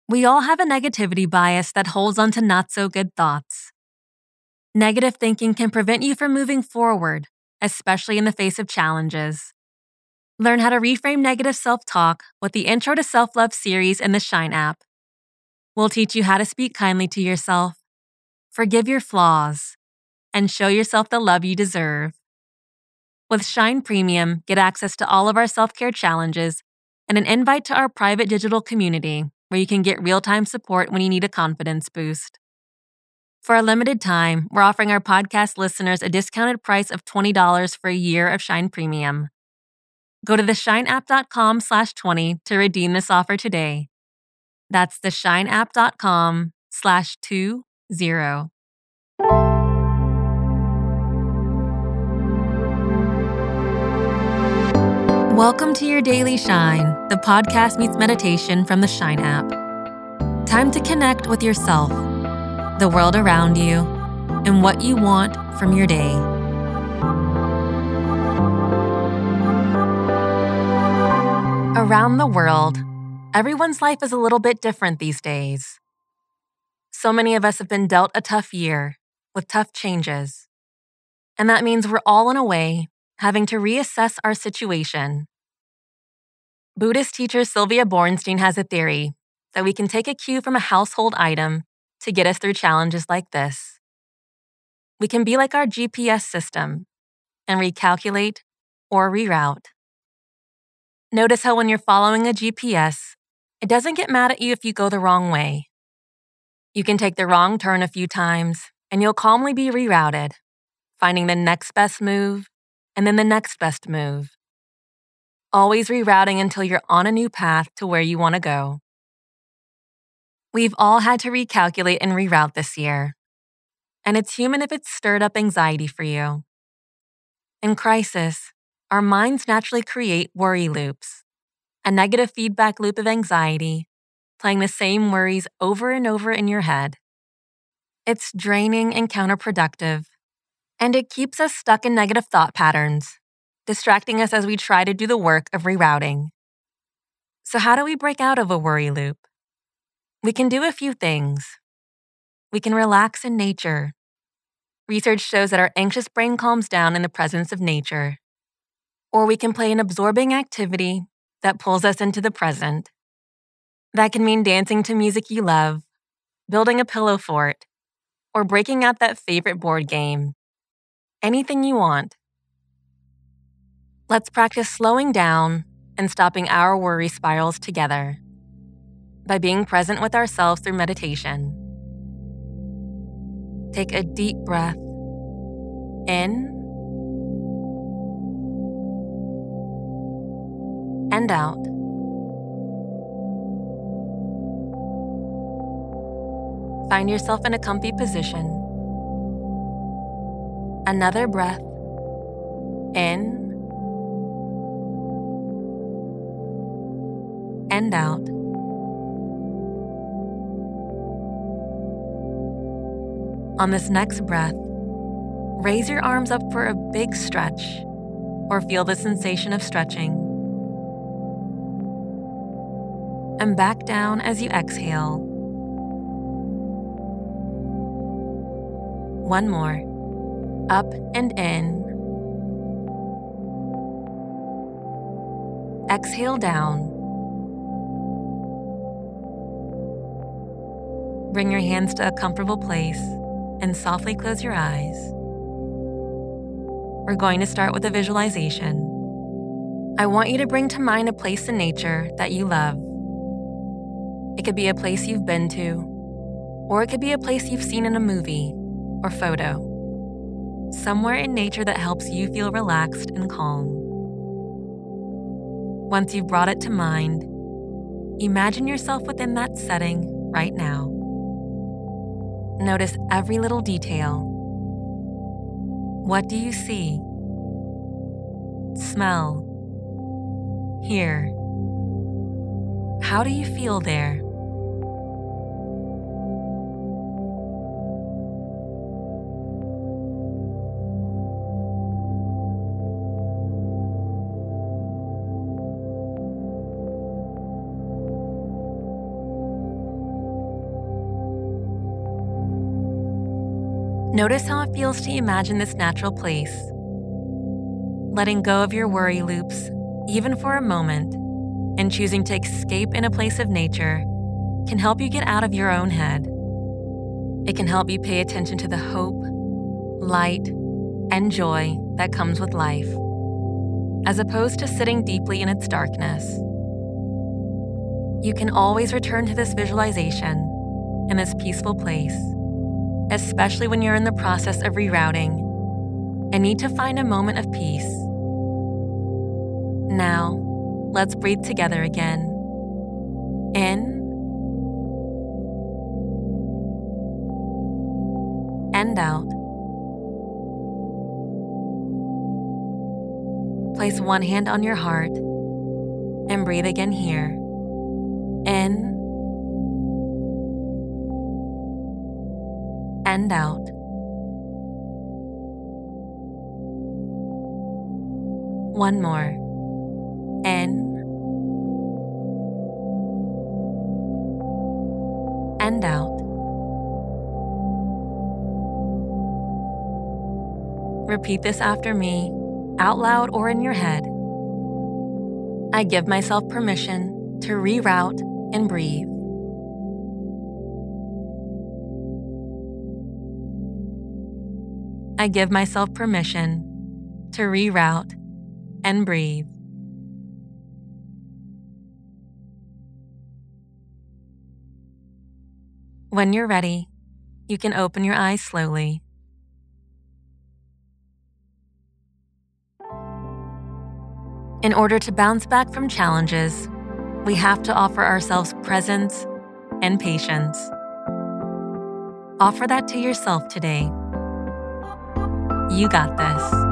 We all have a negativity bias that holds onto not-so-good thoughts. Negative thinking can prevent you from moving forward, especially in the face of challenges. Learn how to reframe negative self-talk with the Intro to Self-Love series in the Shine app. We'll teach you how to speak kindly to yourself, forgive your flaws, and show yourself the love you deserve. With Shine Premium, get access to all of our self-care challenges and an invite to our private digital community where you can get real-time support when you need a confidence boost. For a limited time, we're offering our podcast listeners a discounted price of $20 for a year of Shine Premium. Go to theshineapp.com/20 to redeem this offer today. That's theshineapp.com/20. Welcome to your Daily Shine, the podcast meets meditation from the Shine app. Time to connect with yourself, the world around you, and what you want from your day. Around the world, everyone's life is a little bit different these days. So many of us have been dealt a tough year with tough changes. And that means we're all in a way having to reassess our situation. Buddhist teacher Sylvia Boorstein has a theory that we can take a cue from a household item to get us through challenges like this. We can be like our GPS system and recalculate or reroute. Notice how when you're following a GPS, it doesn't get mad at you if you go the wrong way. You can take the wrong turn a few times and you'll calmly be rerouted, finding the next best move and then the next best move. Always rerouting until you're on a new path to where you want to go. We've all had to recalculate and reroute this year. And it's human if it's stirred up anxiety for you. In crisis, our minds naturally create worry loops, a negative feedback loop of anxiety, playing the same worries over and over in your head. It's draining and counterproductive, and it keeps us stuck in negative thought patterns, distracting us as we try to do the work of rerouting. So how do we break out of a worry loop? We can do a few things. We can relax in nature. Research shows that our anxious brain calms down in the presence of nature. Or we can play an absorbing activity that pulls us into the present. That can mean dancing to music you love, building a pillow fort, or breaking out that favorite board game. Anything you want. Let's practice slowing down and stopping our worry spirals together by being present with ourselves through meditation. Take a deep breath in and out. Find yourself in a comfy position. Another breath in and out. On this next breath, raise your arms up for a big stretch or feel the sensation of stretching. And back down as you exhale. One more. Up and in. Exhale down. Bring your hands to a comfortable place and softly close your eyes. We're going to start with a visualization. I want you to bring to mind a place in nature that you love. It could be a place you've been to, or it could be a place you've seen in a movie or photo. Somewhere in nature that helps you feel relaxed and calm. Once you've brought it to mind, imagine yourself within that setting right now. Notice every little detail. What do you see? Smell? Hear? How do you feel there? Notice how it feels to imagine this natural place. Letting go of your worry loops, even for a moment, and choosing to escape in a place of nature can help you get out of your own head. It can help you pay attention to the hope, light, and joy that comes with life, as opposed to sitting deeply in its darkness. You can always return to this visualization in this peaceful place, especially when you're in the process of rerouting and need to find a moment of peace. Now, let's breathe together again. In and out. Place one hand on your heart and breathe again here. In and out. One more. In and out. Repeat this after me, out loud or in your head. I give myself permission to reroute and breathe. I give myself permission to reroute and breathe. When you're ready, you can open your eyes slowly. In order to bounce back from challenges, we have to offer ourselves presence and patience. Offer that to yourself today. You got this.